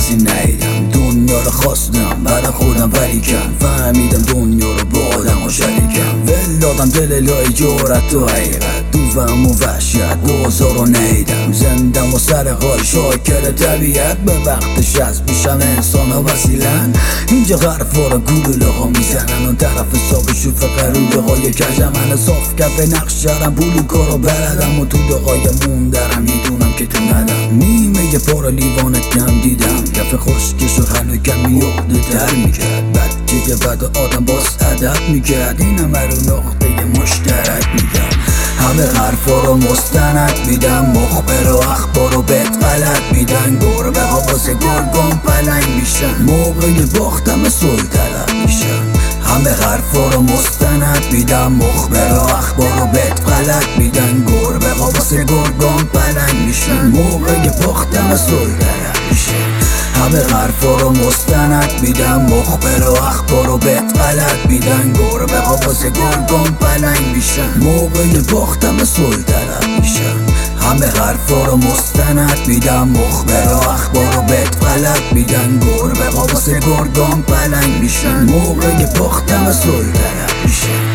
کسی ندیدم. دنیا رو خواستم برای خودم ولی کم فهمیدم دنیا رو با آدم و شریکم. ول دادم دل لای جورت و حقیقت تو فهم و وحشت بازار رو ندیدم. زندم و سر حال شاکر طبیعت به وقتش از میشم انسان ها وسیلن. اینجا حرفا رو گلوله ها میزنن اون طرف حساب شوف قروله های کجم. من صاف کف نقش شدم بلوکا رو بردم و تو دقای موندرم میدونم که تو ندم. نیمه پارا لیوانت کم دیدم کف خشکش و هنو کمی یخته تر میکرد. بچه که بعد آدم باز ادب میکرد. این همه رو نقطه مشترک میگم. همه حرفا رو مستند میدم. مخبر و اخبار رو بهت غلط میدن. گربه ها واسه گرگان پلنگ میشن. موقع باختم سلطنت میشن. همه حرفا رو مستند میدم. مخبر و اخبار رو بهت غلط میدن. گربه ها واسه گرگان پلنگ میشن. موقع باختم سلطنت میشن. همه حرفا رو مستند میدم. مخبر و اخبار رو بهت غلط میدن. گربه ها واسه گرگان پلنگ میشن. موقع باختم سلطنت میشن. همه حرفا رو مستند میدم. مخبر و اخبار رو بهت غلط میدن. گربه ها واسه گرگان پلنگ میشن. موقع باختم سلطنت میشن.